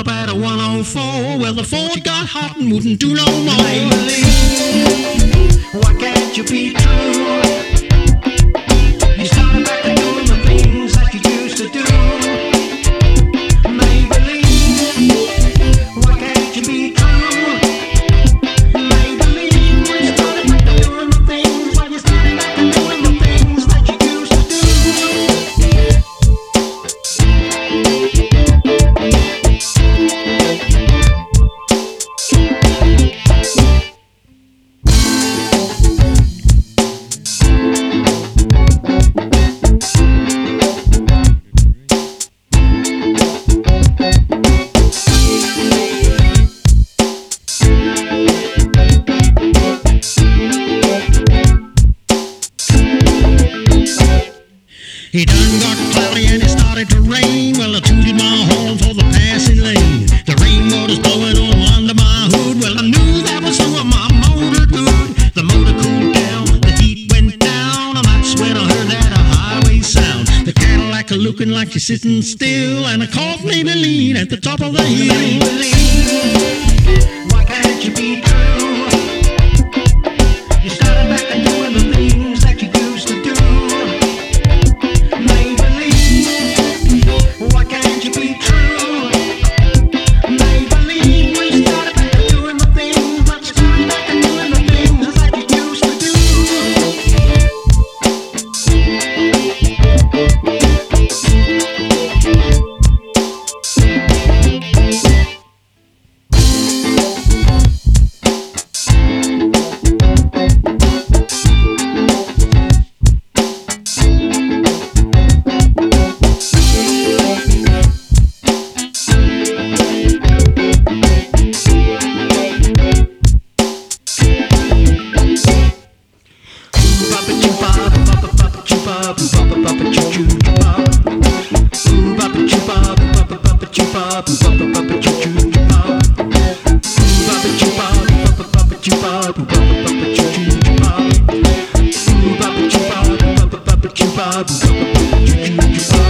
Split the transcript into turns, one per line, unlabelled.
up at a 104. Well, the 40 got hot and wouldn't do no more.
Maybelline, why can't you be true? You started back to doing the things that you used to do. Maybelline, why can't you be true? Maybelline, you started back to doing the things. Why you started back to doing the things that you used to do?
He done got cloudy and it started to rain. Well, I tooted my horn for the passing lane. The rainwater's blowing all under my hood. Well, I knew that was doing my motor good. The motor cooled down, the heat went down, and that's when I heard that highway sound. The Cadillac looking like she's sitting still, and I caught Maybelline at the top of the hill.
Maybelline, why can't you be true? You started back to doing the things that you used to do. Maybelline, why can't you be true? Maybelline, we started back to doing the things, but you started back to doing the things that you used to do. Bop,